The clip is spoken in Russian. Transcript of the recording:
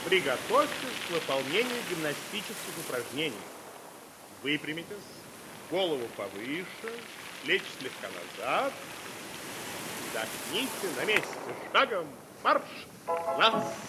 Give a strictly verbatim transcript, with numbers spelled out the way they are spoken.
Приготовьтесь к выполнению гимнастических упражнений. Выпрямитесь, голову повыше, плечи слегка назад. Вдохните на месте. Шагом марш. Раз.